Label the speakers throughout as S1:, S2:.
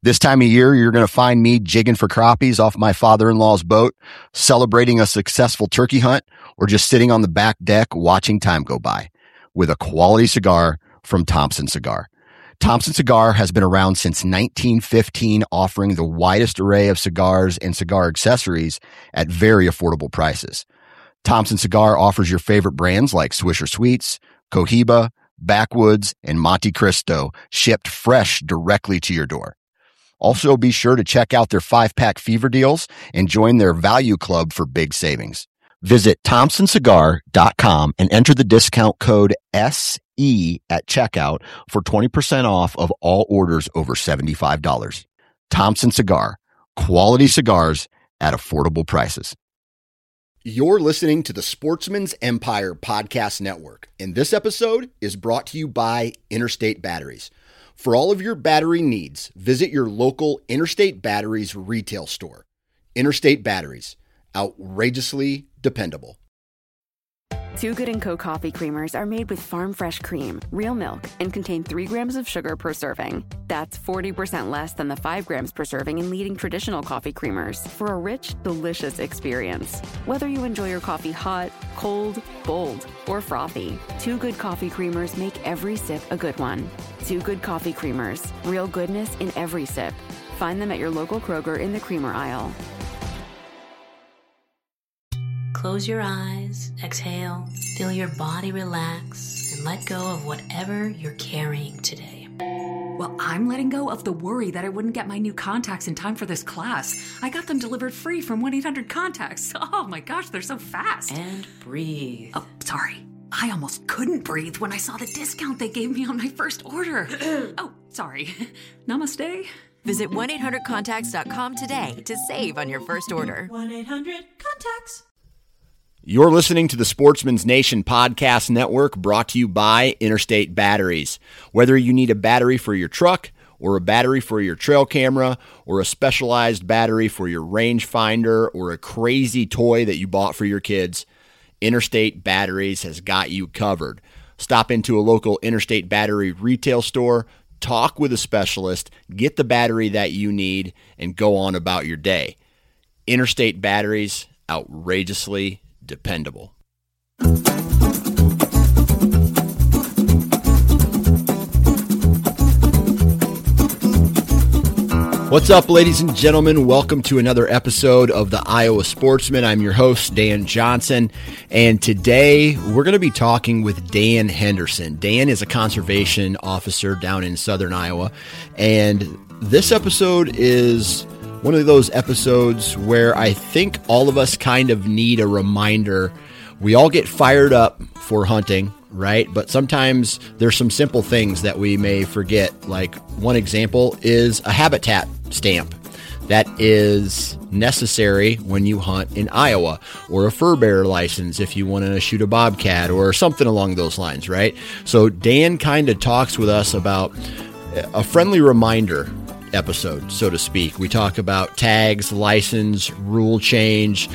S1: This time of year, you're going to find me jigging for crappies off my father-in-law's boat, celebrating a successful turkey hunt, or just sitting on the back deck watching time go by with a quality cigar from Thompson Cigar. Thompson Cigar has been around since 1915, offering the widest array of cigars and cigar accessories at very affordable prices. Thompson Cigar offers your favorite brands like Swisher Sweets, Cohiba, Backwoods, and Monte Cristo, shipped fresh directly to your door. Also, be sure to check out their 5-pack fever deals and join their value club for big savings. Visit thompsoncigar.com and enter the discount code SE at checkout for 20% off of all orders over $75. Thompson Cigar, quality cigars at affordable prices. You're listening to the Sportsman's Empire Podcast Network, and this episode is brought to you by Interstate Batteries. For all of your battery needs, visit your local Interstate Batteries retail store. Interstate Batteries, outrageously dependable.
S2: Too Good & Co. coffee creamers are made with farm fresh cream, real milk, and contain 3 grams of sugar per serving. That's 40% less than the 5 grams per serving in leading traditional coffee creamers for a rich, delicious experience. Whether you enjoy your coffee hot, cold, bold, or frothy, Too Good coffee creamers make every sip a good one. Too Good coffee creamers, real goodness in every sip. Find them at your local Kroger in the creamer aisle.
S3: Close your eyes, exhale, feel your body relax, and let go of whatever you're carrying today.
S4: Well, I'm letting go of the worry that I wouldn't get my new contacts in time for this class. I got them delivered free from 1-800-CONTACTS. Oh my gosh, they're so fast.
S3: And breathe.
S4: Oh, sorry. I almost couldn't breathe when I saw the discount they gave me on my first order. Oh, sorry. Namaste.
S5: Visit 1-800-CONTACTS.com today to save on your first order.
S3: 1-800-CONTACTS.
S1: You're listening to the Sportsman's Nation Podcast Network, brought to you by Interstate Batteries. Whether you need a battery for your truck, or a battery for your trail camera, or a specialized battery for your rangefinder, or a crazy toy that you bought for your kids, Interstate Batteries has got you covered. Stop into a local Interstate Battery retail store, talk with a specialist, get the battery that you need, and go on about your day. Interstate Batteries, outrageously dependable. What's up, ladies and gentlemen? Welcome to another episode of the Iowa Sportsman. I'm your host, Dan Johnson, and today we're going to be talking with Dan Henderson. Dan is a conservation officer down in southern Iowa, and this episode is one of those episodes where I think all of us kind of need a reminder. We all get fired up for hunting, right? But sometimes there's some simple things that we may forget. Like, one example is a habitat stamp that is necessary when you hunt in Iowa, or a fur bearer license if you want to shoot a bobcat or something along those lines, right? So Dan kind of talks with us about a friendly reminder episode, so to speak. We talk about tags, license, rule change,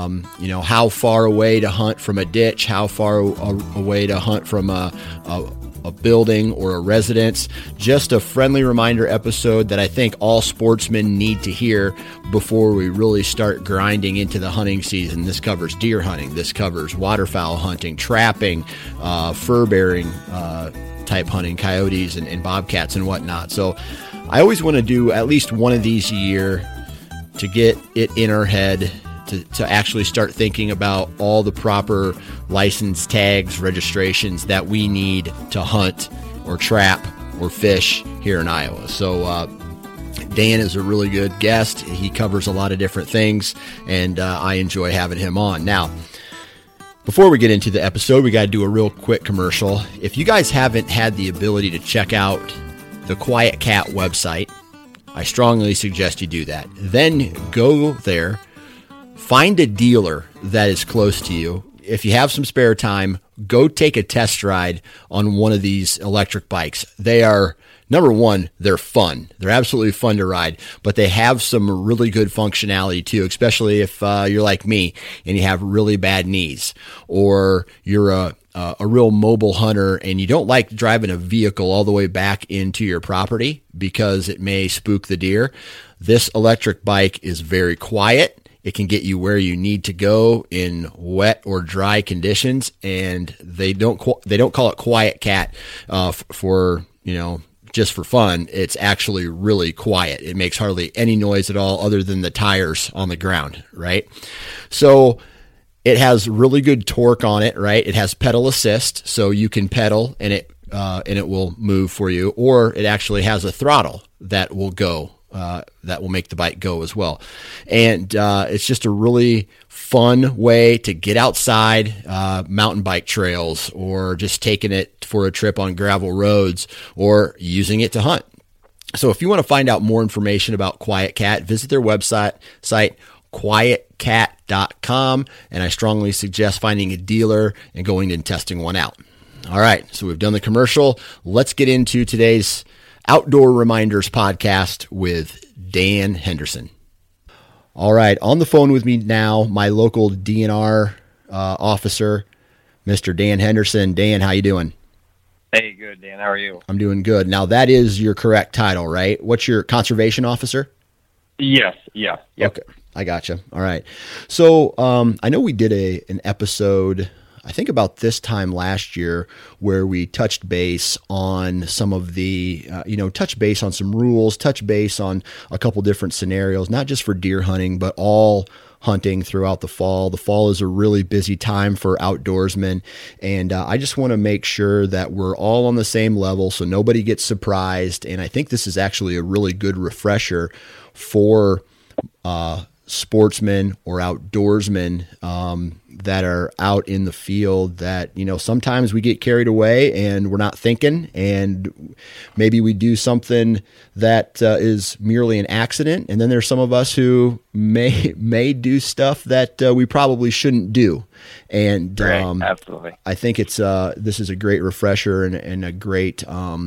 S1: how far away to hunt from a ditch, how far away to hunt from a building or a residence. Just a friendly reminder episode that I think all sportsmen need to hear before we really start grinding into the hunting season. This covers deer hunting, this covers waterfowl hunting, trapping, fur bearing type hunting, coyotes and bobcats and whatnot. So I always want to do at least one of these a year to get it in our head to actually start thinking about all the proper license tags, registrations that we need to hunt or trap or fish here in Iowa. So Dan is a really good guest. He covers a lot of different things, and I enjoy having him on. Now, before we get into the episode, we got to do a real quick commercial. If you guys haven't had the ability to check out the Quiet Cat website, I strongly suggest you do that. Then go there, find a dealer that is close to you. If you have some spare time, go take a test ride on one of these electric bikes. They are number one, they're fun. They're absolutely fun to ride, but they have some really good functionality too, especially if you're like me and you have really bad knees, or you're a real mobile hunter and you don't like driving a vehicle all the way back into your property because it may spook the deer. This electric bike is very quiet. It can get you where you need to go in wet or dry conditions, and they don't call it Quiet Cat for just for fun. It's actually really quiet. It makes hardly any noise at all other than the tires on the ground, right? So it has really good torque on it, right? It has pedal assist, so you can pedal and it will move for you, or it actually has a throttle that will go. That will make the bike go as well. And it's just a really fun way to get outside mountain bike trails, or just taking it for a trip on gravel roads, or using it to hunt. So if you want to find out more information about Quiet Cat, visit their website, quietcat.com, and I strongly suggest finding a dealer and going and testing one out. All right, so we've done the commercial. Let's get into today's Outdoor Reminders podcast with Dan Henderson. All right, on the phone with me now, my local DNR officer, Mr. Dan Henderson. Dan, how you doing?
S6: Hey, good, Dan. How are you?
S1: I'm doing good. Now, that is your correct title, right? What's your conservation officer?
S6: Yes, yeah. Yep.
S1: Okay, I gotcha. All right. So I know we did an episode, I think about this time last year, where we touched base on some of the, touch base on some rules, touch base on a couple different scenarios, not just for deer hunting, but all hunting throughout the fall. The fall is a really busy time for outdoorsmen, and I just want to make sure that we're all on the same level so nobody gets surprised. And I think this is actually a really good refresher for sportsmen or outdoorsmen that are out in the field, that sometimes we get carried away and we're not thinking, and maybe we do something that is merely an accident, and then there's some of us who may do stuff that we probably shouldn't do. And
S6: right, absolutely,
S1: I think it's this is a great refresher and a great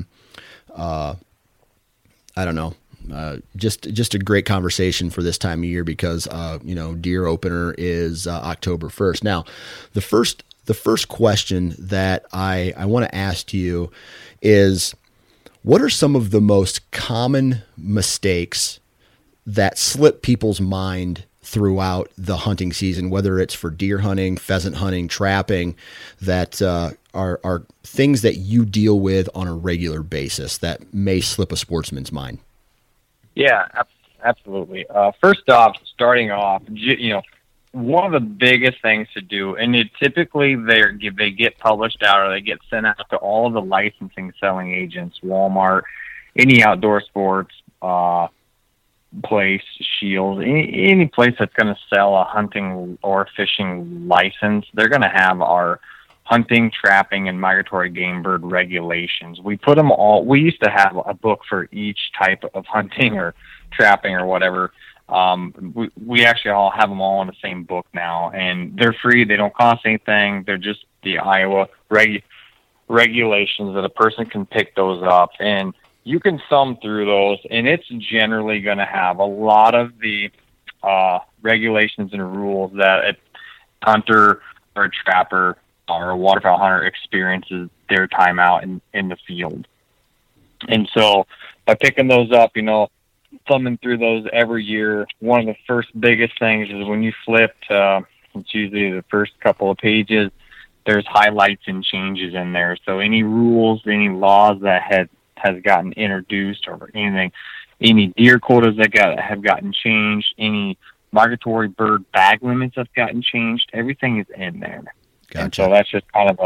S1: just a great conversation for this time of year, because deer opener is October 1st. Now, the first question that I want to ask you is, what are some of the most common mistakes that slip people's mind throughout the hunting season, whether it's for deer hunting, pheasant hunting, trapping, that are things that you deal with on a regular basis that may slip a sportsman's mind?
S6: Yeah, absolutely. First off, starting off, one of the biggest things to do, and typically they get published out, or they get sent out to all of the licensing selling agents, Walmart, any outdoor sports place, Shields, any place that's going to sell a hunting or fishing license. They're going to have our hunting, trapping, and migratory game bird regulations. We put them all. We used to have a book for each type of hunting or trapping or whatever. We actually all have them all in the same book now, and they're free. They don't cost anything. They're just the Iowa regulations that a person can pick those up, and you can thumb through those, and it's generally going to have a lot of the regulations and rules that a hunter or a trapper or a waterfowl hunter experiences their time out in the field. And so by picking those up, thumbing through those every year, one of the first biggest things is when you flip to, it's usually the first couple of pages, there's highlights and changes in there. So any rules, any laws that has gotten introduced, or anything, any deer quotas that have gotten changed, any migratory bird bag limits have gotten changed, everything is in there.
S1: Gotcha.
S6: And so that's just kind of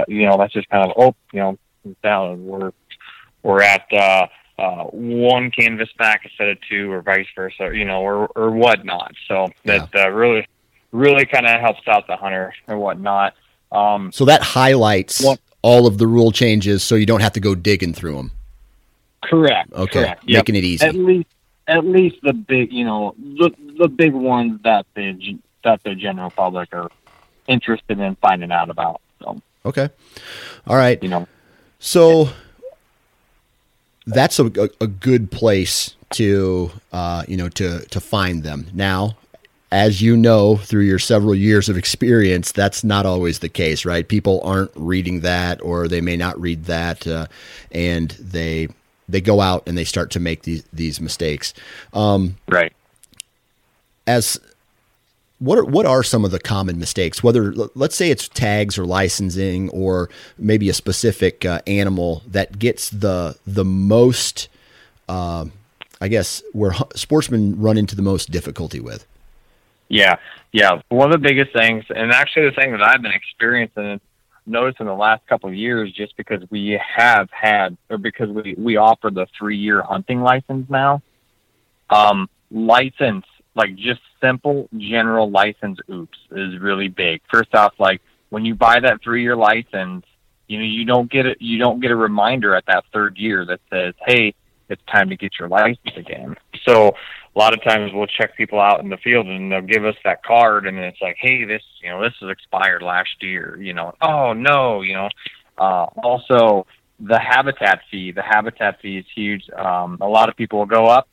S6: we're at one canvas back instead of two, or vice versa, or whatnot. So that really kind of helps out the hunter or whatnot.
S1: So that highlights all of the rule changes, so you don't have to go digging through them.
S6: Correct.
S1: Okay.
S6: Correct.
S1: Making it easy.
S6: At least the big, the big ones that the general public are interested in finding out about. So,
S1: okay. All right. So that's a good place to to find them. Now, as you know, through your several years of experience, that's not always the case, right? People aren't reading that, or they may not read that, and they go out and they start to make these mistakes.
S6: Right.
S1: What are some of the common mistakes? Whether, let's say it's tags or licensing, or maybe a specific animal that gets the most, I guess, where sportsmen run into the most difficulty with.
S6: Yeah. One of the biggest things, and actually the thing that I've been experiencing and noticed in the last couple of years, just because we have had, or because we offer the 3-year hunting license now, license, like just simple general license oops is really big. First off, like when you buy that 3-year license, you don't get a reminder at that 3rd year that says, hey, it's time to get your license again. So a lot of times we'll check people out in the field and they'll give us that card, and it's like, hey, this is expired last year, oh no, also the habitat fee. The habitat fee is huge. A lot of people will go up,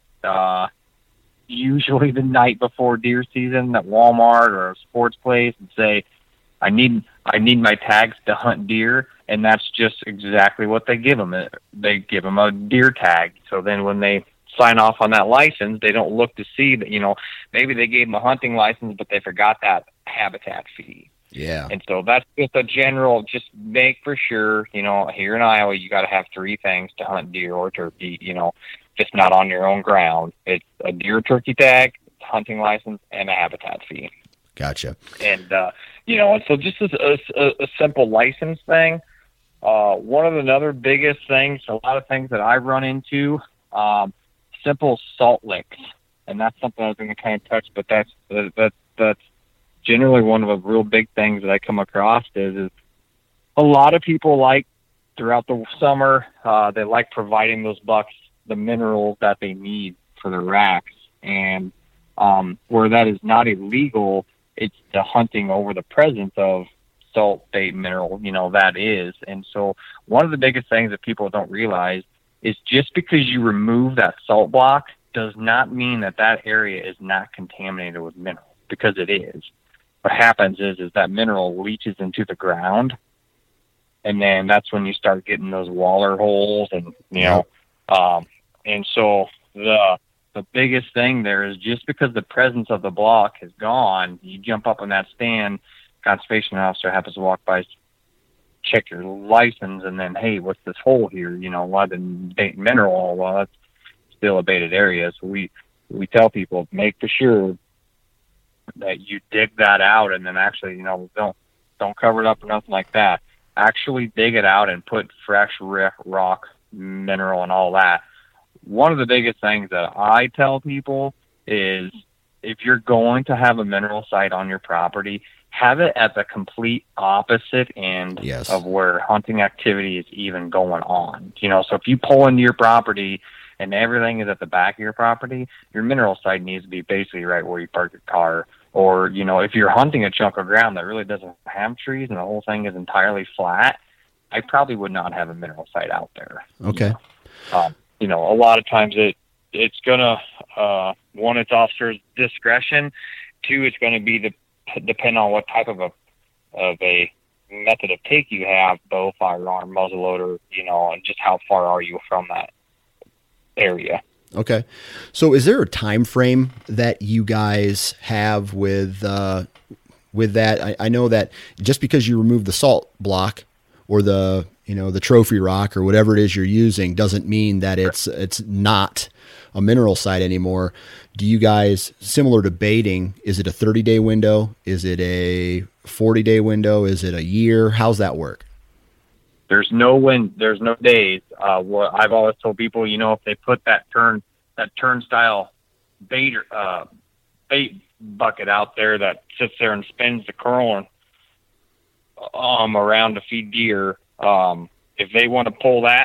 S6: usually the night before deer season at Walmart or a sports place, and say, I need my tags to hunt deer. And that's just exactly what they give them. They give them a deer tag. So then when they sign off on that license, they don't look to see that, maybe they gave them a hunting license, but they forgot that habitat fee.
S1: Yeah.
S6: And so that's just a general, just make for sure, here in Iowa, you got to have 3 things to hunt deer or turkey, just not on your own ground. It's a deer turkey tag, hunting license, and a habitat fee.
S1: Gotcha.
S6: And, and so just as a simple license thing, one of the other biggest things, a lot of things that I run into, simple salt licks, and that's something I was going to kind of touch, but that's generally one of the real big things that I come across is a lot of people like throughout the summer, they like providing those bucks the minerals that they need for their racks, and where that is not illegal, it's the hunting over the presence of sulfate mineral, that is. And so one of the biggest things that people don't realize is just because you remove that salt block does not mean that area is not contaminated with mineral, because it is. What happens is that mineral leaches into the ground, and then that's when you start getting those waller holes, and and so the biggest thing there is just because the presence of the block is gone, you jump up on that stand, conservation officer happens to walk by, check your license, and then, hey, what's this hole here? Why the bait mineral? Well, that's still a baited area. So we tell people, make for sure that you dig that out, and then actually, don't cover it up or nothing like that. Actually dig it out and put fresh rock mineral and all that. One of the biggest things that I tell people is, if you're going to have a mineral site on your property, have it at the complete opposite end of where hunting activity is even going on. So if you pull into your property and everything is at the back of your property, your mineral site needs to be basically right where you park your car. Or, if you're hunting a chunk of ground that really doesn't have trees and the whole thing is entirely flat, I probably would not have a mineral site out there.
S1: Okay.
S6: A lot of times it's going to, one, it's officer's discretion. 2, it's going to be depend on what type of a method of take you have, bow, firearm, muzzleloader, and just how far are you from that area.
S1: Okay. So is there a time frame that you guys have with that? I know that just because you remove the salt block or the trophy rock or whatever it is you're using doesn't mean that it's not a mineral site anymore. Do you guys, similar to baiting, is it a 30-day window? Is it a 40-day window? Is it a year? How's that work?
S6: There's no days. What I've always told people, if they put that turnstile bait bucket out there that sits there and spins the curl around to feed deer, if they want to pull that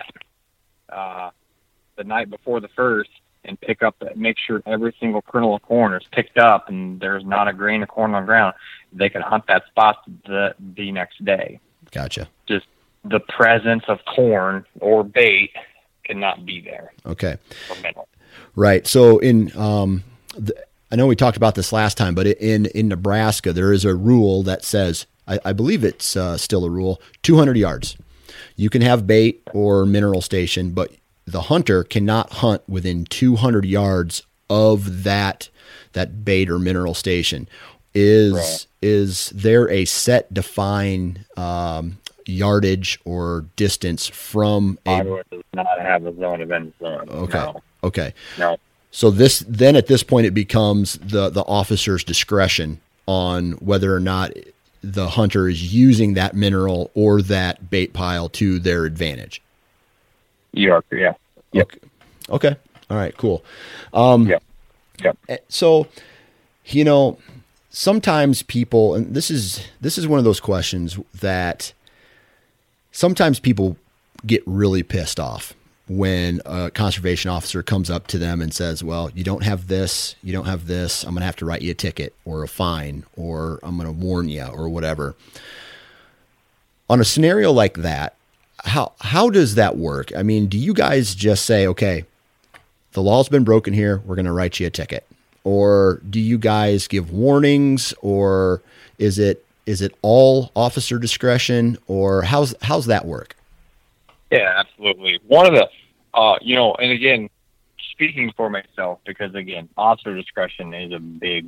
S6: the night before the 1st and pick up make sure every single kernel of corn is picked up and there's not a grain of corn on the ground, they can hunt that spot the next day.
S1: Gotcha.
S6: Just the presence of corn or bait cannot be there.
S1: Okay.
S6: For mineral.
S1: Right. So I know we talked about this last time, but in Nebraska, there is a rule that says, I believe it's still a rule, 200 yards. You can have bait or mineral station, but the hunter cannot hunt within 200 yards of that bait or mineral station. Is there a set defined yardage or distance from
S6: Iowa does not have a zone of influence.
S1: Okay.
S6: No.
S1: Okay.
S6: No.
S1: So then at this point it becomes the officer's discretion on whether or not the hunter is using that mineral or that bait pile to their advantage.
S6: Yeah. Yep.
S1: Okay. All right, cool.
S6: Yep.
S1: So, sometimes people, and this is one of those questions that sometimes people get really pissed off when a conservation officer comes up to them and says, well, you don't have this, I'm going to have to write you a ticket or a fine, or I'm going to warn you or whatever. On a scenario like that, how does that work? I mean, do you guys just say, okay, the law's been broken here, we're going to write you a ticket? Or do you guys give warnings, or is it all officer discretion, or how's that work?
S6: Yeah, absolutely. One of the, and again, speaking for myself, because again, officer discretion is a big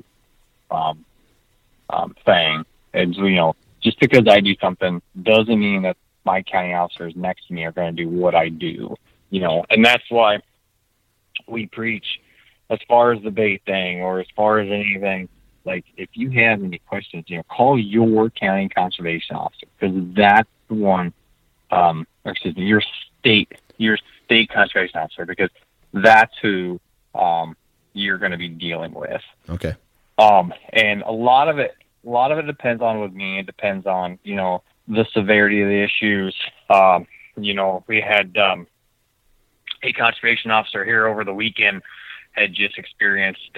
S6: thing. And, just because I do something doesn't mean that my county officers next to me are going to do what I do, and that's why we preach as far as the bait thing or as far as anything. Like, if you have any questions, call your county conservation officer, because that's the one, your state conservation officer, because that's who you're going to be dealing with.
S1: Okay.
S6: And a lot of it depends on with me. It depends on, the severity of the issues. We had a conservation officer here over the weekend had just experienced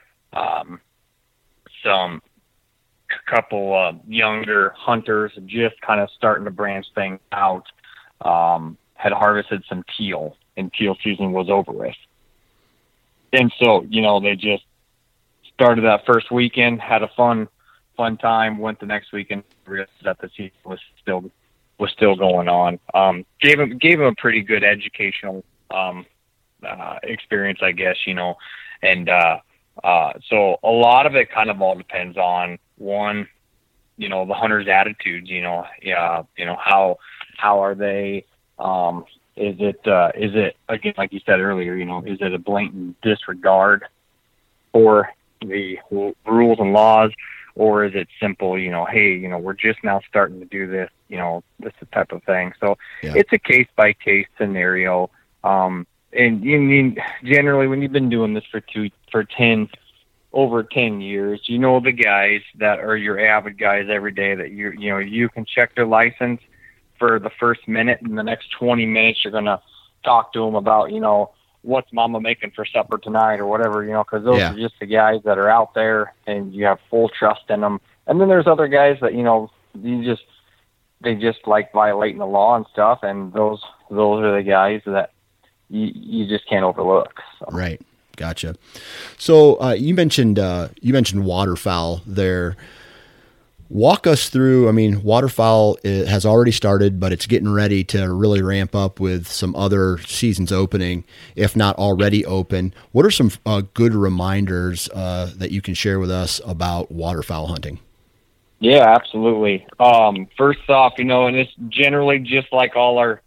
S6: some couple younger hunters just kind of starting to branch things out, had harvested some teal, and teal season was over with. And so, they just started that first weekend, had a fun time, went the next weekend, realized that the season was still going on. Gave him a pretty good educational experience, I guess, and so a lot of it kind of all depends on one, the hunter's attitudes, how are they, is it again, like you said earlier, is it a blatant disregard for the rules and laws, or is it simple, hey, we're just now starting to do this, this type of thing. So yeah. It's a case by case scenario. And you mean generally when you've been doing this for over 10 years, the guys that are your avid guys every day that you can check their license for the first minute, and the next 20 minutes you're going to talk to them about, what's mama making for supper tonight or whatever, because those are just the guys that are out there and you have full trust in them. And then there's other guys that, they just like violating the law and stuff. And those are the guys that you just can't overlook. So.
S1: Right. Gotcha. So you mentioned waterfowl there. Walk us through, waterfowl has already started, but it's getting ready to really ramp up with some other seasons opening, if not already open. What are some good reminders that you can share with us about waterfowl hunting?
S6: Yeah, absolutely. First off, and it's generally just like all our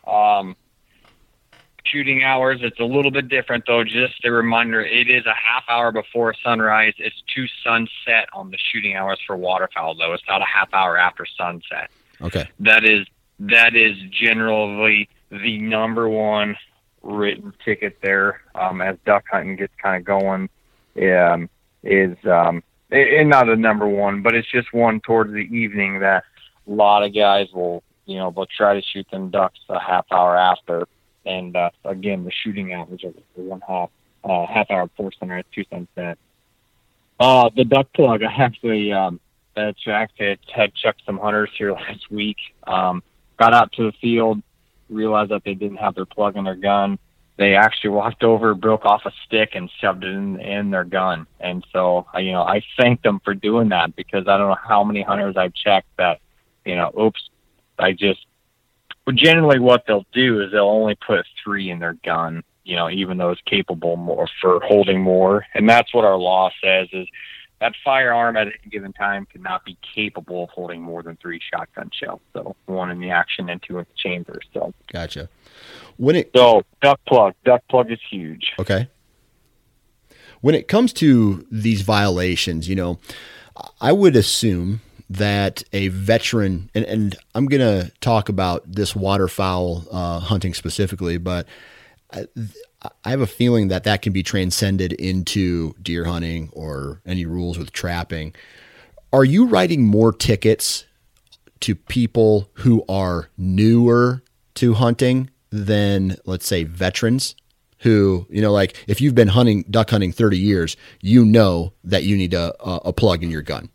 S6: shooting hours. It's a little bit different, though. Just a reminder, it is a half hour before sunrise. It's to sunset on the shooting hours for waterfowl, though. It's not a half hour after sunset. Okay. That is generally the number one written ticket there as duck hunting gets kind of going. And not a number one, but it's just one towards the evening that a lot of guys will, they'll try to shoot them ducks a half hour after. And again, the shooting hours are half hour before sunrise to sunset. The duck plug, I actually had chucked some hunters here last week. Got out to the field, realized that they didn't have their plug in their gun, they actually walked over, broke off a stick, and shoved it in their gun. And so, I thank them for doing that, because I don't know how many hunters I've checked that, but generally what they'll do is they'll only put 3 in their gun, even though it's capable more for holding more. And that's what our law says, is that firearm at any given time cannot be capable of holding more than 3 shotgun shells. So 1 in the action and 2 in the chamber. So
S1: gotcha.
S6: So duck plug is huge.
S1: Okay. When it comes to these violations, I would assume that a veteran, and I'm going to talk about this waterfowl hunting specifically, but I have a feeling that can be transcended into deer hunting or any rules with trapping. Are you writing more tickets to people who are newer to hunting than, let's say, veterans who, like if you've been duck hunting 30 years, that you need a plug in your gun?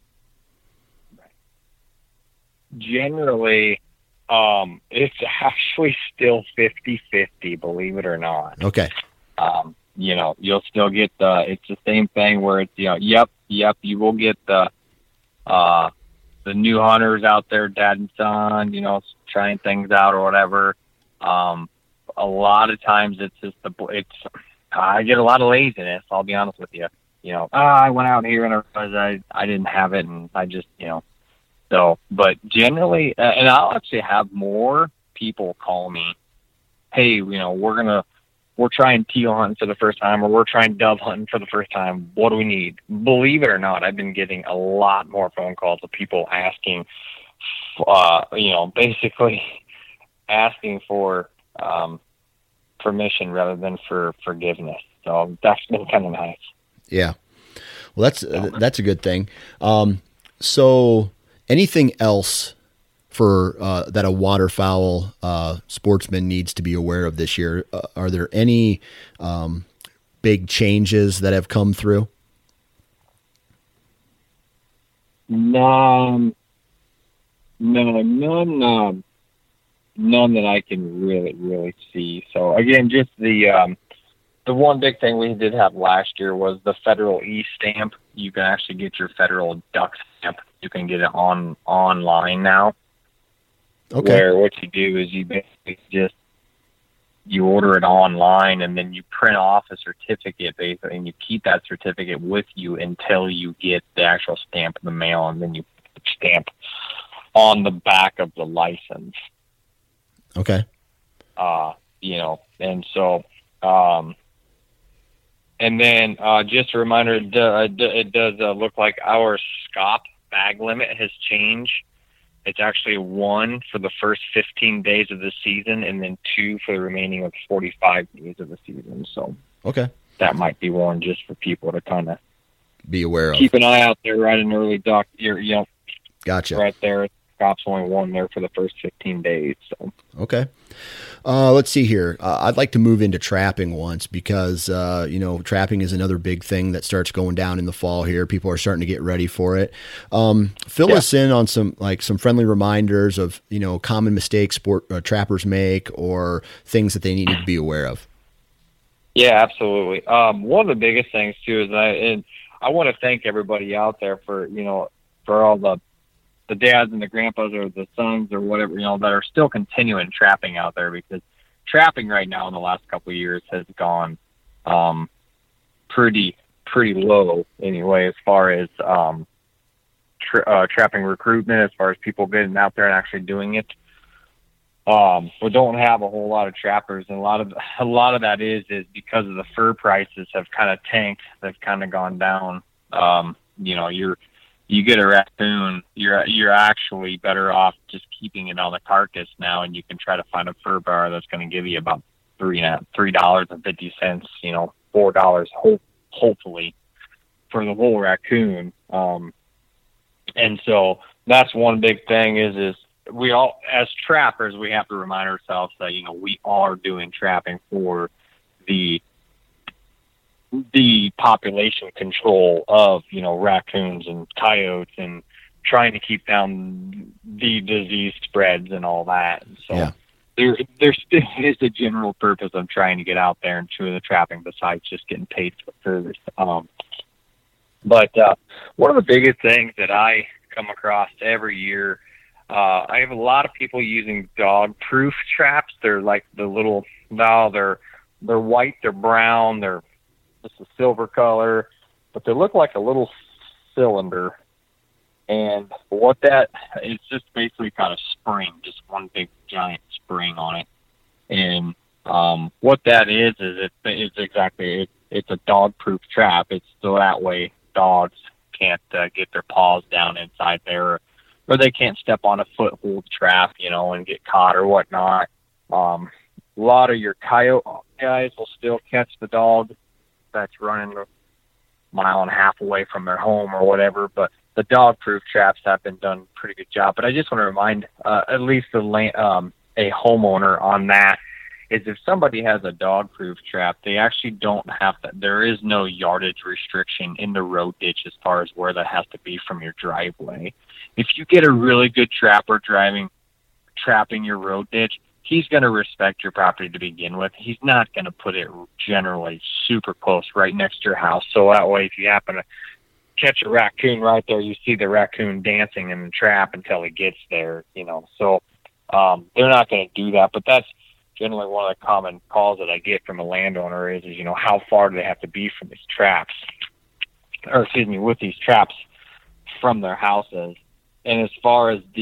S6: Generally, it's actually still 50-50, believe it or not.
S1: Okay.
S6: You'll still get it's the same thing where it's, yep, you will get the new hunters out there, dad and son, trying things out or whatever. A lot of times it's just I get a lot of laziness, I'll be honest with you. I went out here and I realized I didn't have it, and I just, So, but generally, and I'll actually have more people call me, hey, we're trying teal hunting for the first time, or we're trying dove hunting for the first time. What do we need? Believe it or not, I've been getting a lot more phone calls of people asking, basically asking for permission rather than for forgiveness. So that's been kind of nice.
S1: Yeah. Well, that's a good thing. So anything else for that a waterfowl sportsman needs to be aware of this year? Are there any big changes that have come through?
S6: None that I can really see. So again, just the one big thing we did have last year was the federal E-stamp. You can actually get your federal duck stamp. You can get it online now.
S1: Okay.
S6: Where what you do is you basically you order it online, and then you print off a certificate basically, and you keep that certificate with you until you get the actual stamp in the mail, and then you put the stamp on the back of the license.
S1: Okay.
S6: And so, and then just a reminder, it does look like our SCOP bag limit has changed. It's actually 1 for the first 15 days of the season, and then 2 for the remaining of 45 days of the season. So
S1: okay,
S6: that might be one just for people to kind of
S1: be aware of.
S6: Keep an eye out there, right? An early duck,
S1: gotcha.
S6: Right there. SCOP's only 1 there for the first 15 days. So
S1: okay. Let's see here. I'd like to move into trapping once because, trapping is another big thing that starts going down in the fall here. People are starting to get ready for it. Fill us in on some friendly reminders of, common mistakes trappers make or things that they need to be aware of.
S6: Yeah, absolutely. One of the biggest things too is I want to thank everybody out there for all the dads and the grandpas or the sons or whatever, that are still continuing trapping out there, because trapping right now in the last couple of years has gone pretty low anyway, as far as trapping recruitment, as far as people getting out there and actually doing it. We don't have a whole lot of trappers, and a lot of that is because of the fur prices have kind of tanked. They've kind of gone down. You get a raccoon, you're actually better off just keeping it on the carcass now, and you can try to find a fur bar that's going to give you about $3.50, $4 hopefully for the whole raccoon. And so that's one big thing is we all, as trappers, we have to remind ourselves that, we are doing trapping for the population control of, raccoons and coyotes and trying to keep down the disease spreads and all that. And so there still is a general purpose of trying to get out there and do the trapping besides just getting paid for furs. But one of the biggest things that I come across every year, I have a lot of people using dog-proof traps. They're like the little, they're white, they're brown, they're just a silver color, but they look like a little cylinder. And it's just basically got a spring, just one big giant spring on it. And what that is it's a dog-proof trap. It's so that way dogs can't get their paws down inside there, or they can't step on a foothold trap, and get caught or whatnot. A lot of your coyote guys will still catch the dog that's running a mile and a half away from their home or whatever, but the dog-proof traps have been done a pretty good job. But I just want to remind at least a homeowner on that is if somebody has a dog-proof trap, they actually don't have to. There is no yardage restriction in the road ditch as far as where that has to be from your driveway. If you get a really good trapper trapping your road ditch, he's going to respect your property to begin with. He's not going to put it generally super close right next to your house. So that way, if you happen to catch a raccoon right there, you see the raccoon dancing in the trap until he gets there, So they're not going to do that. But that's generally one of the common calls that I get from a landowner is how far do they have to be from these traps, with these traps from their houses. And as far as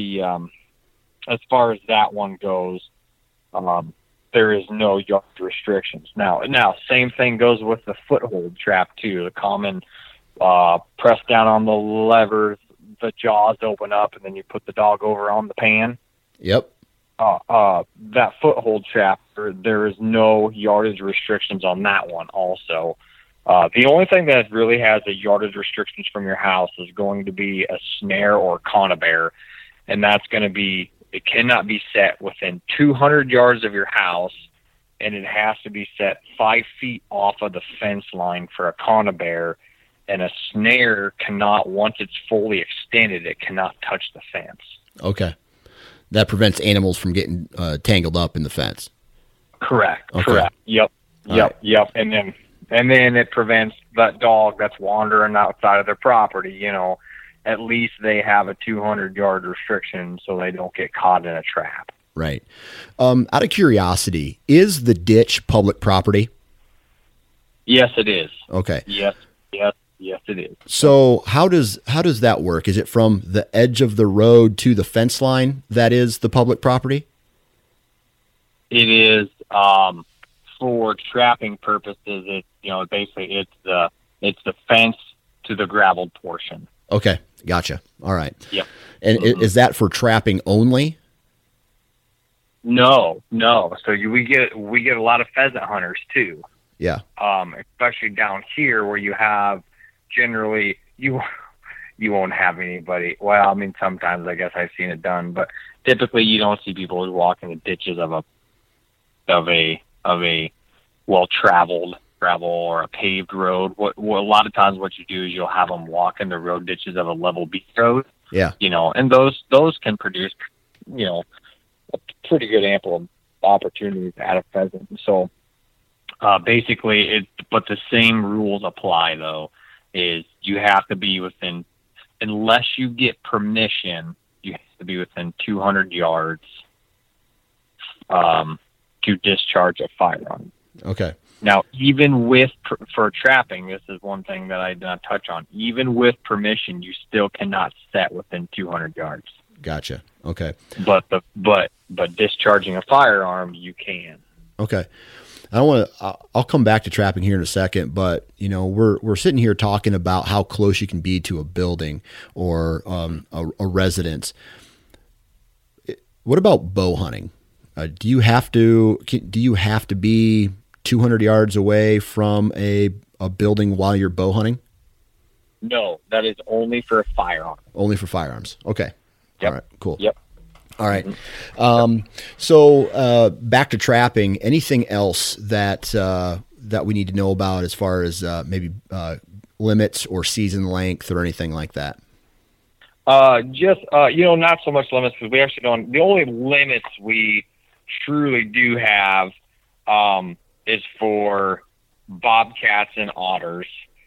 S6: that one goes, there is no yard restrictions. Now, same thing goes with the foothold trap too. The common press down on the levers, the jaws open up, and then you put the dog over on the pan.
S1: Yep.
S6: That foothold trap, there is no yardage restrictions on that one also. The only thing that really has a yardage restrictions from your house is going to be a snare or conibear, and that's going to be, it cannot be set within 200 yards of your house, and it has to be set 5 feet off of the fence line for a conibear, and a snare cannot, once it's fully extended, it cannot touch the fence.
S1: Okay. That prevents animals from getting tangled up in the fence.
S6: Correct.
S1: Okay.
S6: Correct. Yep. And then it prevents that dog that's wandering outside of their property, at least they have a 200-yard restriction so they don't get caught in a trap.
S1: Right. Out of curiosity, is the ditch public property?
S6: Yes, it is.
S1: Okay.
S6: Yes, it is.
S1: So how does that work? Is it from the edge of the road to the fence line that is the public property?
S6: It is for trapping purposes. Basically it's the fence to the graveled portion.
S1: Okay, gotcha. All right.
S6: Yep.
S1: And is that for trapping only?
S6: No. So we get a lot of pheasant hunters too.
S1: Yeah.
S6: Especially down here where you have generally you won't have anybody. Well, I mean, sometimes I guess I've seen it done, but typically you don't see people who walk in the ditches of a well-traveled gravel or a paved road. What a lot of times what you do is you'll have them walk in the road ditches of a level B road.
S1: Yeah.
S6: And those can produce, a pretty good ample opportunities at a pheasant. So basically but the same rules apply though, is you have to be within, unless you get permission, you have to be within 200 yards to discharge a firearm.
S1: Okay.
S6: Now, even for trapping, this is one thing that I did not touch on. Even with permission, you still cannot set within 200 yards.
S1: Gotcha. Okay.
S6: But discharging a firearm, you can.
S1: Okay. I'll come back to trapping here in a second, but we're sitting here talking about how close you can be to a building or a residence. What about bow hunting? Do you have to be 200 yards away from a building while you're bow hunting?
S6: No, that is only for a firearm.
S1: Only for firearms. Okay.
S6: Yep.
S1: All right. Cool.
S6: Yep.
S1: All right. So back to trapping. Anything else that we need to know about as far as maybe limits or season length or anything like that?
S6: Not so much limits because we actually don't. The only limits we truly do have is for bobcats and otters.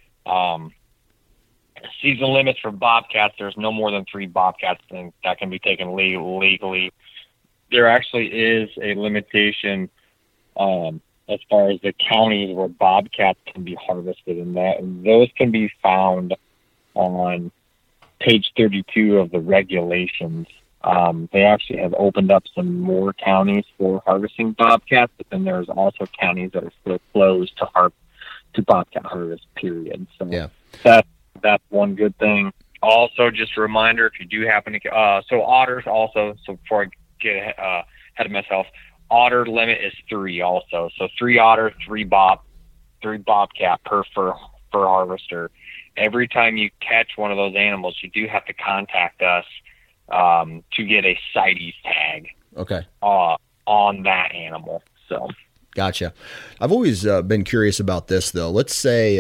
S6: Season limits for bobcats, there's no more than 3 bobcats that can be taken legally. There actually is a limitation as far as the counties where bobcats can be harvested, and those can be found on page 32 of the regulations. They actually have opened up some more counties for harvesting bobcats, but then there's also counties that are still closed to bobcat harvest, period. So
S1: Yeah.
S6: That's one good thing. Also, just a reminder, if you do happen to so otters also, so before I get ahead of myself, otter limit is 3 also. So 3 otter, 3 bobcat per fur harvester. Every time you catch one of those animals, you do have to contact us to get a CITES tag
S1: Okay.
S6: on that animal. So
S1: Gotcha. I've always been curious about this, though. Let's say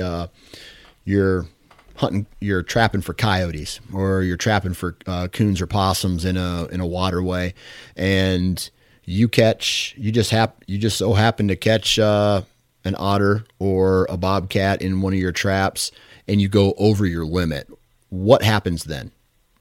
S1: you're trapping for coyotes, or you're trapping for coons or possums in a waterway, and you just so happen to catch an otter or a bobcat in one of your traps, and you go over your limit. What happens then?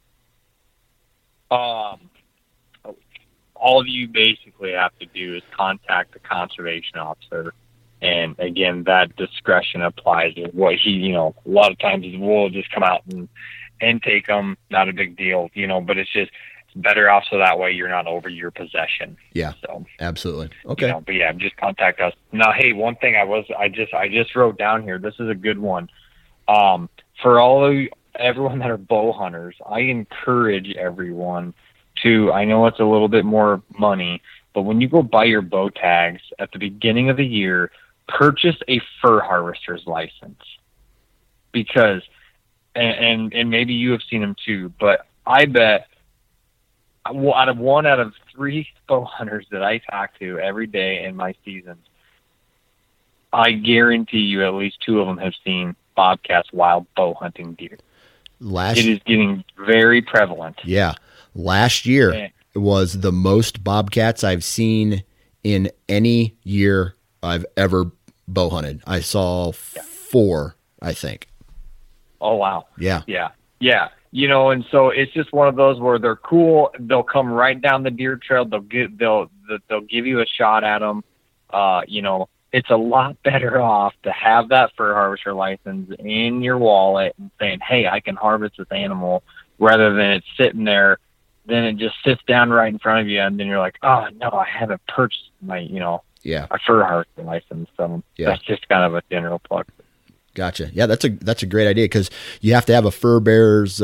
S6: All you basically have to do is contact the conservation officer. And again, that discretion applies to what a lot of times we'll just come out and take them. Not a big deal, but it's better off so that way you're not over your possession.
S1: Yeah.
S6: So
S1: Absolutely. Okay.
S6: but yeah, just contact us. Now, hey, one thing I just wrote down here. This is a good one. For everyone that are bow hunters, I encourage everyone to, I know it's a little bit more money, but when you go buy your bow tags at the beginning of the year, purchase a fur harvester's license, because, and maybe you have seen them too, but I bet out of 3 bow hunters that I talk to every day in my seasons, I guarantee you at least 2 of them have seen bobcats while bow hunting deer. It is getting very prevalent.
S1: Yeah. Last year was the most bobcats I've seen in any year I've ever bow hunted. I saw 4, I think.
S6: Oh, wow.
S1: Yeah.
S6: Yeah. Yeah. And so it's just one of those where they're cool. They'll come right down the deer trail. They'll give you a shot at them. It's a lot better off to have that fur harvester license in your wallet and saying, hey, I can harvest this animal, rather than it sitting there. Then it just sits down right in front of you, and then you're like, oh, no, I haven't purchased my, a fur harvester license. So that's just kind of a general plug.
S1: Gotcha. Yeah, that's a great idea, because you have to have a fur bearer's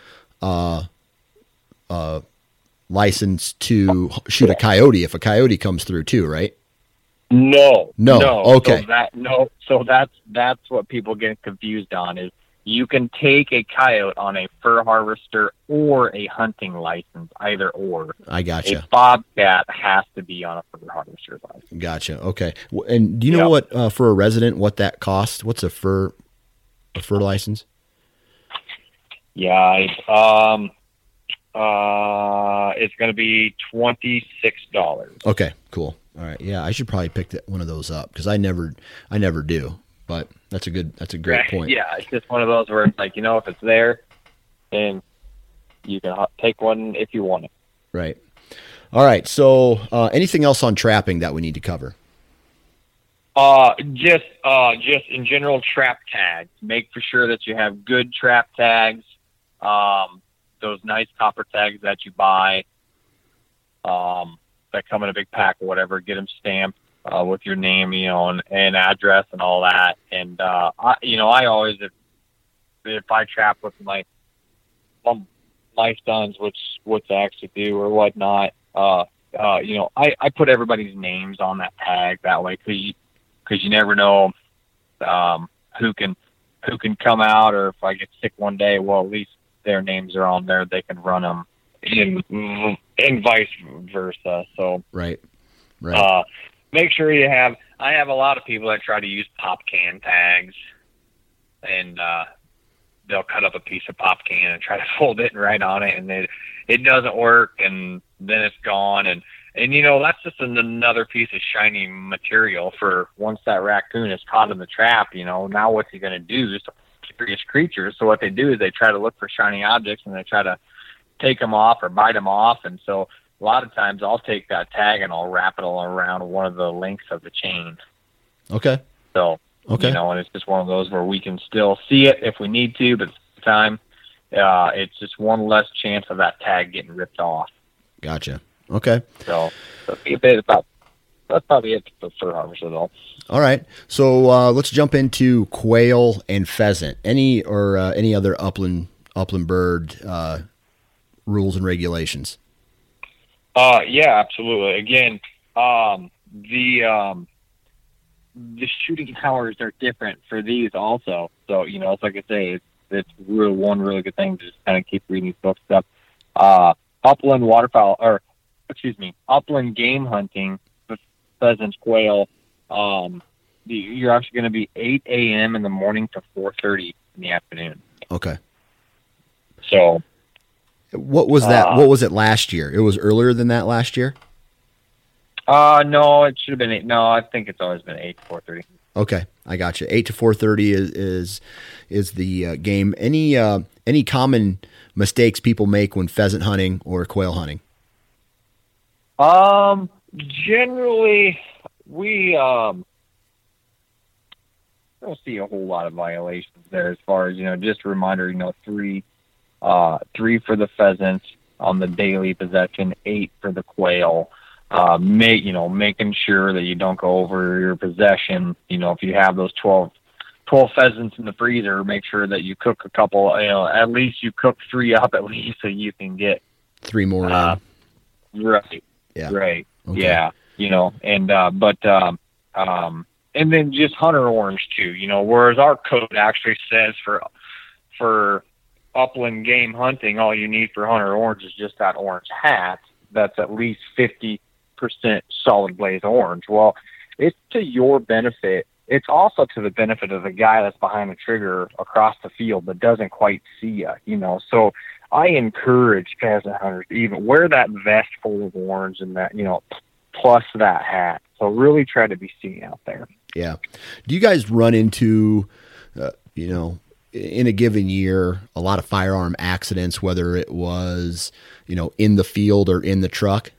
S1: license to shoot a coyote if a coyote comes through too, right?
S6: No.
S1: Okay.
S6: So that's what people get confused on, is you can take a coyote on a fur harvester or a hunting license, either or.
S1: I gotcha.
S6: A bobcat has to be on a fur harvester's license.
S1: Gotcha. Okay. And do you know what for a resident what that costs? What's a fur license?
S6: Yeah, it's going to be $26.
S1: Okay, cool. All right. Yeah, I should probably pick one of those up, because I never do. But that's a great point.
S6: Yeah, it's just one of those where it's like, if it's there, then you can take one if you want it.
S1: Right. All right. So, anything else on trapping that we need to cover?
S6: Just in general, trap tags. Make for sure that you have good trap tags. Those nice copper tags that you buy, that come in a big pack or whatever. Get them stamped with your name, and address and all that. And I always, if I trap with my sons, which I actually do or whatnot, I put everybody's names on that tag that way, because you never know who can come out, or if I get sick one day, well, at least their names are on there. They can run them, and vice versa. So
S1: right.
S6: Make sure you have. I have a lot of people that try to use pop can tags, and they'll cut up a piece of pop can and try to fold it and write on it, and it doesn't work, and then it's gone. And And, that's just another piece of shiny material for once that raccoon is caught in the trap, now what's he going to do? Just a curious creature. So what they do is they try to look for shiny objects and they try to take them off or bite them off. And so a lot of times I'll take that tag and I'll wrap it all around one of the links of the chain.
S1: Okay.
S6: So,
S1: okay.
S6: And it's just one of those where we can still see it if we need to, but at the time, it's just one less chance of that tag getting ripped off.
S1: Gotcha. Okay.
S6: So that's probably it for fur harvester, though.
S1: All right. So let's jump into quail and pheasant. Any other upland bird rules and regulations?
S6: Yeah, absolutely. Again, the shooting hours are different for these also. So it's like I say, it's one really good thing to just kind of keep reading these books up. Upland game hunting, pheasants, quail. You're actually going to be 8 a.m. in the morning to 4:30 in the afternoon.
S1: Okay.
S6: So,
S1: what was that? What was it last year? It was earlier than that last year.
S6: No, it should have been 8. No, I think it's always been 8 to 4:30.
S1: Okay, I got you. 8 to 4:30 is the game. Any common mistakes people make when pheasant hunting or quail hunting?
S6: Generally, we don't see a whole lot of violations there. As far as just a reminder, 3 for the pheasants on the daily possession, 8 for the quail. Making sure that you don't go over your possession. If you have those 12 pheasants in the freezer, make sure that you cook a couple. At least you cook 3 up at least, so you can get
S1: 3 more.
S6: Right.
S1: Yeah.
S6: Right.
S1: Okay.
S6: Yeah. And then just hunter orange too. Whereas our code actually says for upland game hunting, all you need for hunter orange is just that orange hat. That's at least 50% solid blaze orange. Well, it's to your benefit. It's also to the benefit of the guy that's behind the trigger across the field that doesn't quite see you. So I encourage pheasant hunters to even wear that vest full of orange and that, plus that hat. So really try to be seen out there.
S1: Yeah. Do you guys run into, in a given year, a lot of firearm accidents, whether it was, in the field or in the truck?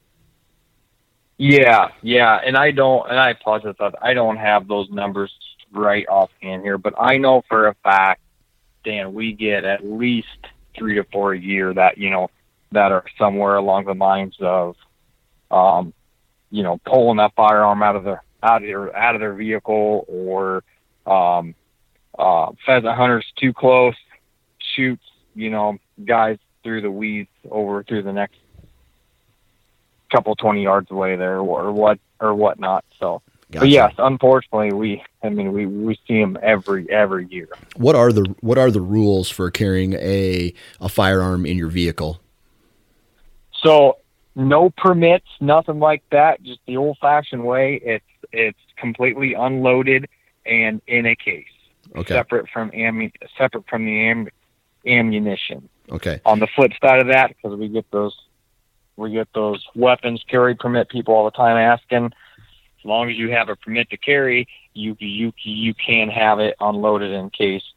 S6: Yeah. And I apologize, I don't have those numbers right offhand here, but I know for a fact, Dan, we get at least 3 to 4 a year that, that are somewhere along the lines of, pulling that firearm out of their vehicle, or, pheasant hunters too close, shoots, guys through the weeds over through the next couple 20 yards away there, or whatnot. So, gotcha. But yes, unfortunately, we see them every year.
S1: What are the rules for carrying a firearm in your vehicle?
S6: So, no permits, nothing like that. Just the old-fashioned way. It's completely unloaded and in a case,
S1: okay,
S6: separate from the ammunition.
S1: Okay.
S6: On the flip side of that, because we get those weapons carry permit people all the time asking. As long as you have a permit to carry, you can have it loaded and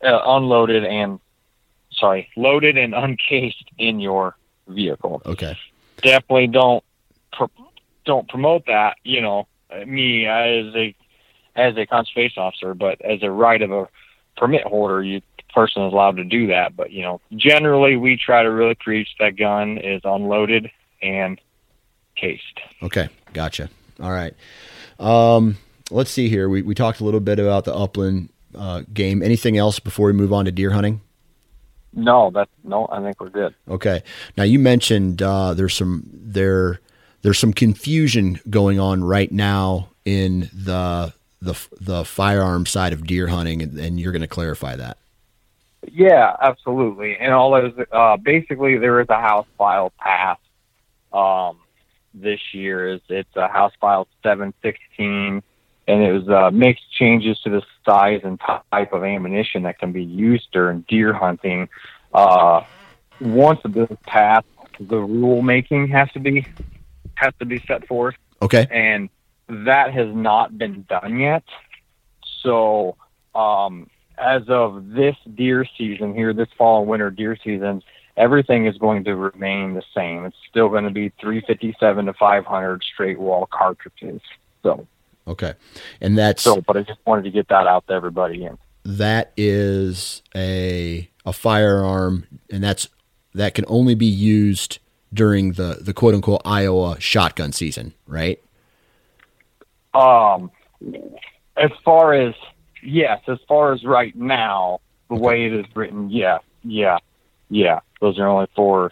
S6: uncased in your vehicle.
S1: Okay.
S6: Definitely don't promote that. Me as a conservation officer, but as a right of a permit holder, the person is allowed to do that. But generally, we try to really preach that gun is unloaded and cased.
S1: Okay, gotcha. All right. Let's see here. We talked a little bit about the upland game. Anything else before we move on to deer hunting?
S6: No, I think we're good.
S1: Okay. Now you mentioned there's some confusion going on right now in the firearm side of deer hunting, and you're going to clarify that.
S6: Yeah, absolutely. And all those basically there is a House file passed this year. It's a House File 716, and it was makes changes to the size and type of ammunition that can be used during deer hunting. Once the bill is passed, the rule making has has to be set forth.
S1: Okay.
S6: And that has not been done yet. So as of this deer season here, this fall and winter deer season, everything is going to remain the same. It's still going to be 357 to 500 straight wall cartridges. So
S1: okay, and that's
S6: but I just wanted to get that out to everybody.
S1: That is a firearm, and that can only be used during the quote unquote Iowa shotgun season, right?
S6: As far as right now, the way it is written, yeah. Those are only for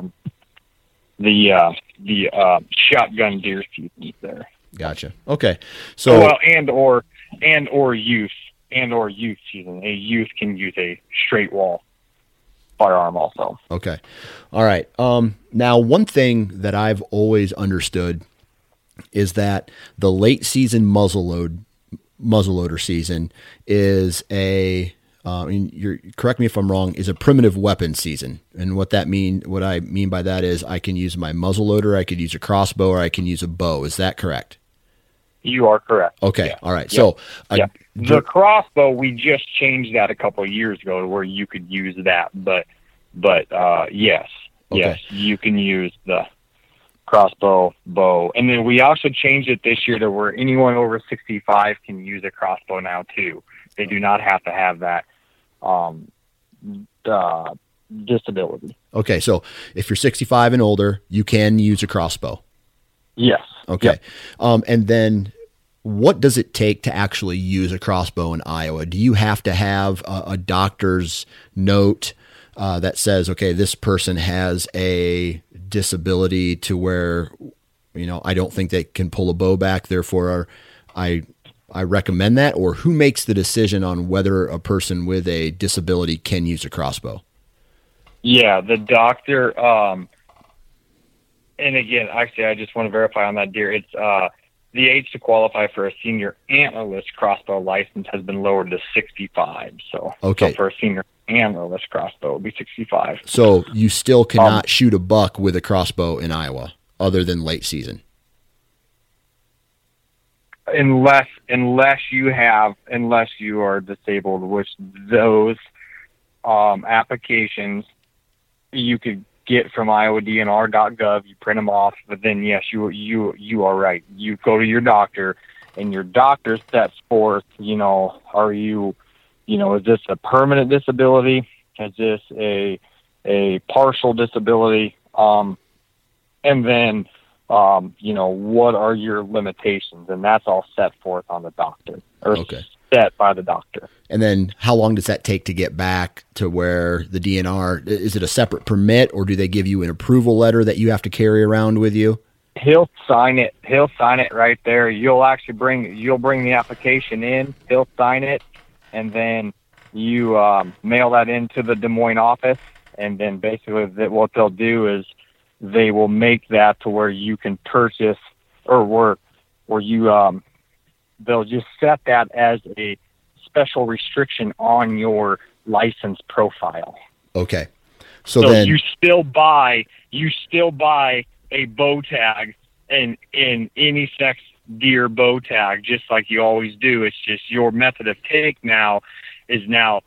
S6: the shotgun deer seasons there.
S1: Gotcha. Okay. So
S6: and or youth season. A youth can use a straight wall firearm also.
S1: Okay. All right. Now one thing that I've always understood is that the late season muzzleloader season is correct me if I'm wrong, is a primitive weapon season. And what I mean by that is I can use my muzzleloader, I could use a crossbow, or I can use a bow. Is that correct?
S6: You are correct.
S1: Okay.
S6: Yeah.
S1: All right.
S6: Yep.
S1: So
S6: the crossbow, we just changed that a couple of years ago to where you could use that, but yes, you can use the crossbow, bow, and then we also changed it this year to where anyone over 65 can use a crossbow now too. They do not have to have that disability.
S1: Okay, so if you're 65 and older, you can use a crossbow.
S6: Yes.
S1: Okay.
S6: Yep.
S1: And then what does it take to actually use a crossbow in Iowa? Do you have to have a doctor's note that says, okay, this person has a disability to where, I don't think they can pull a bow back, therefore I recommend that? Or who makes the decision on whether a person with a disability can use a crossbow?
S6: Yeah, the doctor. And again, actually, I just want to verify on that deer. It's the age to qualify for a senior antlerless crossbow license has been lowered to 65. So,
S1: okay.
S6: So for a senior antlerless crossbow, it would be 65.
S1: So you still cannot shoot a buck with a crossbow in Iowa, other than late season.
S6: Unless you are disabled, which those applications you could get from IowaDNR.gov. You print them off, but then yes, you are right. You go to your doctor, and your doctor sets forth. Are you, is this a permanent disability? Is this a partial disability? And then what are your limitations? And that's all set forth on the doctor, or set by the doctor.
S1: And then how long does that take to get back to where the DNR, is it a separate permit, or do they give you an approval letter that you have to carry around with you?
S6: He'll sign it. He'll sign it right there. You'll bring the application in. He'll sign it, and then you mail that into the Des Moines office. And then basically what they'll do is they will make that to where you can purchase, or where you they'll just set that as a special restriction on your license profile.
S1: Okay. So then
S6: you still buy a bow tag and in any sex deer bow tag, just like you always do. It's just your method of take now is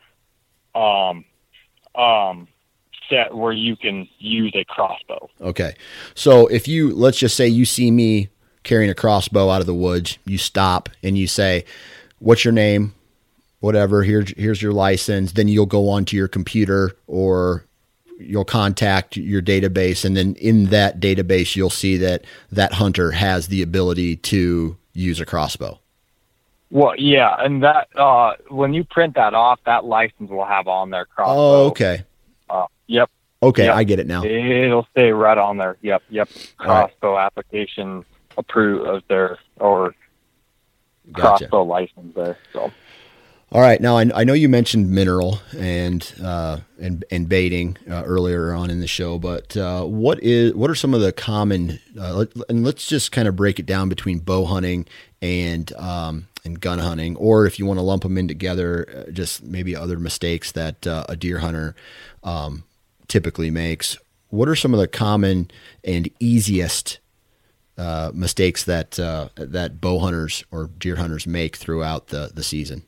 S6: set where you can use a crossbow.
S1: Okay. So if let's just say you see me carrying a crossbow out of the woods, you stop and you say, what's your name? Whatever, here's your license. Then you'll go onto your computer, or you'll contact your database. And then in that database, you'll see that hunter has the ability to use a crossbow.
S6: Well, yeah. And that, when you print that off, that license will have on there crossbow.
S1: Oh, okay.
S6: Yep.
S1: Okay.
S6: Yep.
S1: I get it now.
S6: It'll stay right on there. Yep. Crossbow application approved of there, or
S1: Gotcha.
S6: Crossbow license there. So.
S1: All right. Now I know you mentioned mineral and baiting earlier on in the show, but what are some of the common? And let's just kind of break it down between bow hunting and gun hunting, or if you want to lump them in together, just maybe other mistakes that a deer hunter typically makes. What are some of the common and easiest mistakes that that bow hunters or deer hunters make throughout the season?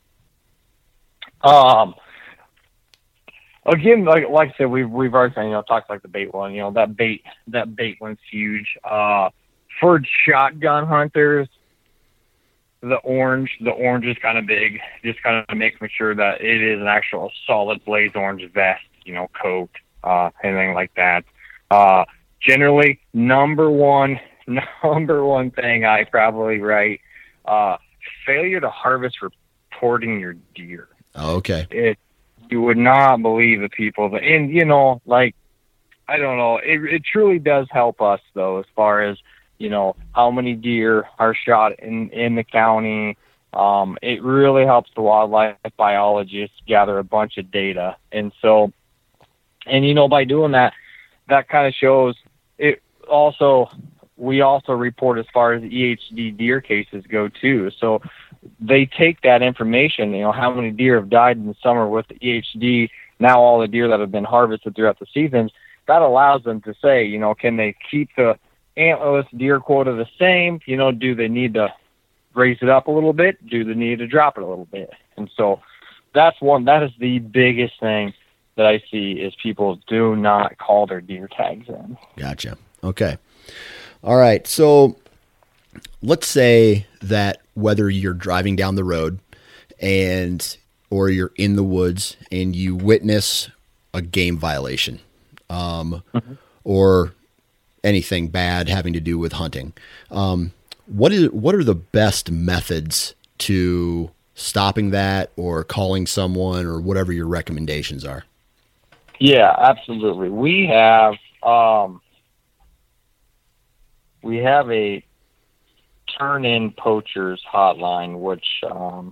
S6: Again, like I said, we've already talked like the bait one. That bait one's huge. For shotgun hunters, the orange is kind of big. Just kind of making sure that it is an actual solid blaze orange vest, coat, anything like that. Generally, number one thing I probably write, failure to harvest reporting your deer.
S1: Oh, okay.
S6: You would not believe the people that, and I don't know, it truly does help us though, as far as, how many deer are shot in the county. It really helps the wildlife biologists gather a bunch of data. And so, and by doing that kind of shows it also, we also report as far as EHD deer cases go too. So they take that information, how many deer have died in the summer with the EHD, now all the deer that have been harvested throughout the seasons, that allows them to say, can they keep the antlerless deer quota the same? Do they need to raise it up a little bit? Do they need to drop it a little bit? And so that is the biggest thing that I see is people do not call their deer tags in.
S1: Gotcha. Okay. All right. So let's say that whether you're driving down the road or you're in the woods and you witness a game violation, or anything bad having to do with hunting, what are the best methods to stopping that or calling someone or whatever your recommendations are?
S6: Yeah, absolutely. We have a turn-in poachers hotline, which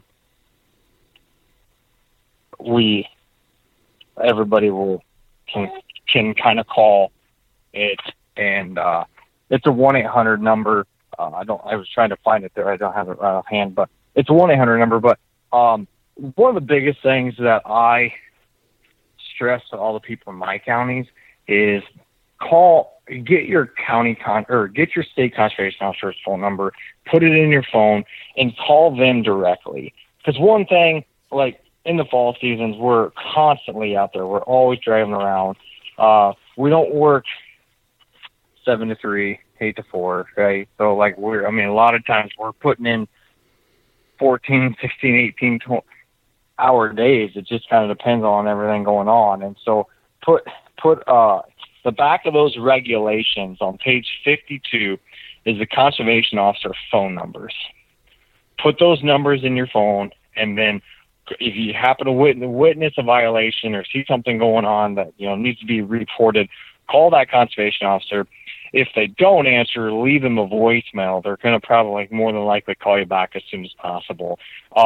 S6: everybody can kind of call it, and it's a 1-800 number. I was trying to find it there. I don't have it right offhand, but it's a 1-800 number. But one of the biggest things that I stress to all the people in my counties is get your get your state conservation officer's phone number, put it in your phone, and call them directly. Because one thing, like in the fall seasons, we're constantly out there. We're always driving around. We don't work 7 to 3, 8 to 4, right? So a lot of times we're putting in 14, 16, 18 hour days. It just kind of depends on everything going on. And so put the back of those regulations on page 52 is the conservation officer phone numbers. Put those numbers in your phone, and then if you happen to witness a violation or see something going on that needs to be reported, call that conservation officer. If they don't answer, leave them a voicemail. They're going to probably more than likely call you back as soon as possible.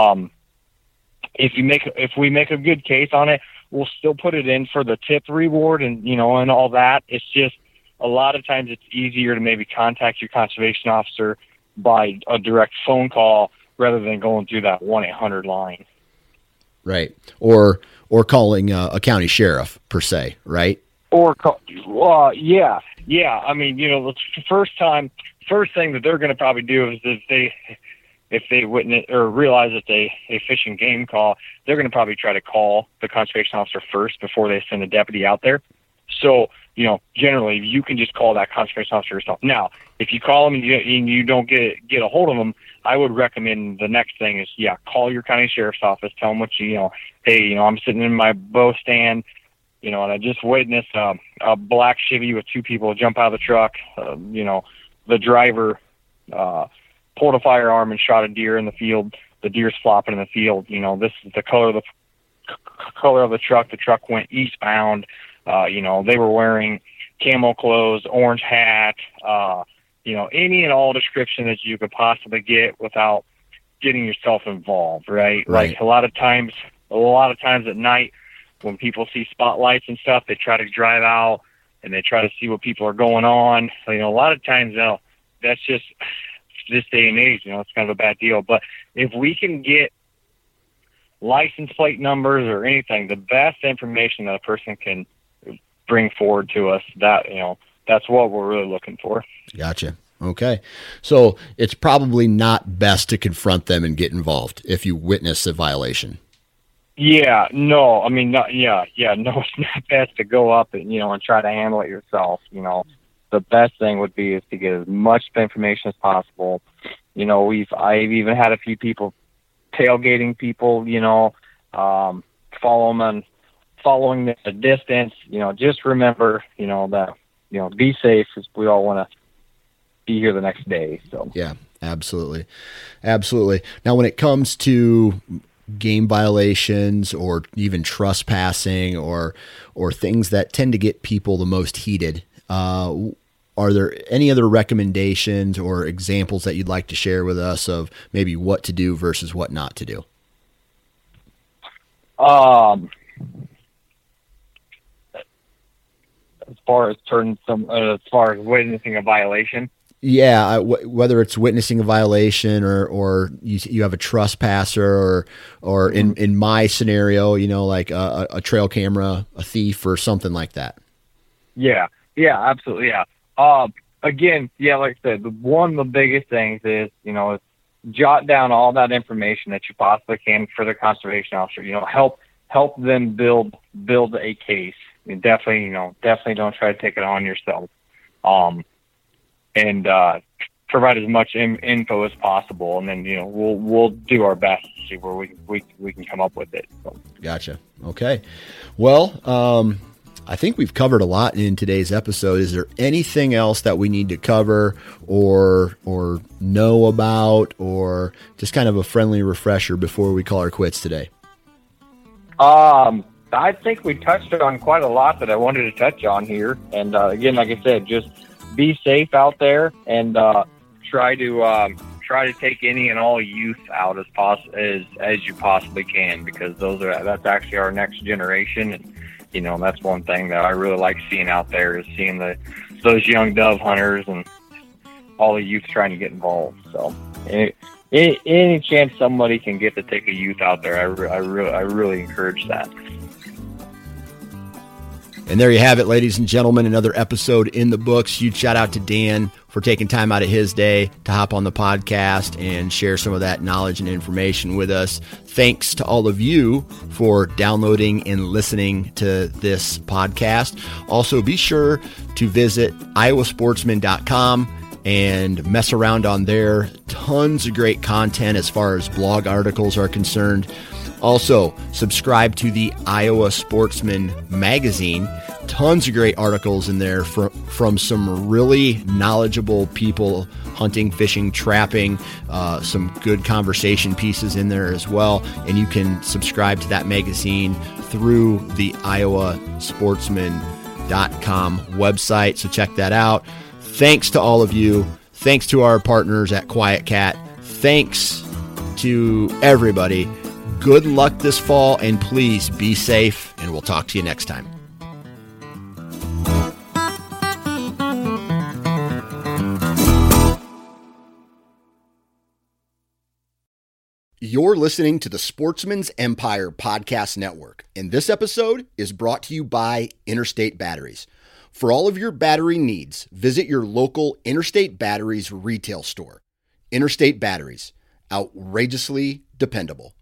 S6: If we make a good case on it, we'll still put it in for the tip reward and and all that. It's just a lot of times it's easier to maybe contact your conservation officer by a direct phone call rather than going through that 1-800 line.
S1: Right. Or calling a county sheriff per se, right?
S6: Yeah. I mean, the first thing that they're going to probably do is if they witness or realize that a fish and game call, they're going to probably try to call the conservation officer first before they send a deputy out there. So, generally you can just call that conservation officer yourself. Now, if you call them and you don't get a hold of them, I would recommend the next thing is, call your county sheriff's office, tell them what hey, I'm sitting in my bow stand, and I just witnessed a black Chevy with 2 people jump out of the truck. The driver pulled a firearm and shot a deer in the field. The deer's flopping in the field. This is the color of the truck. The truck went eastbound. They were wearing camo clothes, orange hat, any and all description that you could possibly get without getting yourself involved, right? Like a lot of times at night when people see spotlights and stuff, they try to drive out and they try to see what people are going on. A lot of times that's just this day and age, it's kind of a bad deal. But if we can get license plate numbers or anything, the best information that a person can bring forward to us, that that's what we're really looking for.
S1: Gotcha. Okay. So it's probably not best to confront them and get involved if you witness a violation.
S6: Yeah, no, I mean, no, no, it's not best to go up and, and try to handle it yourself. The best thing would be is to get as much information as possible. I've even had a few people tailgating people, following them a distance. Just remember, that, be safe, as we all want to be here the next day. So
S1: yeah, absolutely. Now, when it comes to game violations or even trespassing or things that tend to get people the most heated, are there any other recommendations or examples that you'd like to share with us of maybe what to do versus what not to do?
S6: As far as witnessing a violation.
S1: Yeah, whether it's witnessing a violation or you have a trespasser or in my scenario, like a trail camera, a thief or something like that.
S6: Yeah, absolutely. Yeah. Again, like I said, one of the biggest things is, is jot down all that information that you possibly can for the conservation officer. Help them build a case. Definitely don't try to take it on yourself. And provide as much info as possible, and then we'll do our best to see where we can come up with it. So.
S1: Gotcha. Okay. Well, I think we've covered a lot in today's episode. Is there anything else that we need to cover or know about, or just kind of a friendly refresher before we call our quits today?
S6: I think we touched on quite a lot that I wanted to touch on here, and again, like I said, just be safe out there, and try to take any and all youth out as you possibly can, because that's actually our next generation, and that's one thing that I really like seeing out there is seeing those young dove hunters and all the youth trying to get involved. So any chance somebody can get to take a youth out there, I really encourage that.
S1: And there you have it, ladies and gentlemen, another episode in the books. Huge shout out to Dan for taking time out of his day to hop on the podcast and share some of that knowledge and information with us. Thanks to all of you for downloading and listening to this podcast. Also, be sure to visit iowasportsman.com and mess around on there. Tons of great content as far as blog articles are concerned. Also, subscribe to the Iowa Sportsman magazine. Tons of great articles in there from some really knowledgeable people, hunting, fishing, trapping, some good conversation pieces in there as well. And you can subscribe to that magazine through the iowasportsman.com website. So check that out. Thanks to all of you. Thanks to our partners at QuietKat. Thanks to everybody. Good luck this fall, and please be safe, and we'll talk to you next time. You're listening to the Sportsman's Empire Podcast Network, and this episode is brought to you by Interstate Batteries. For all of your battery needs, visit your local Interstate Batteries retail store. Interstate Batteries, outrageously dependable.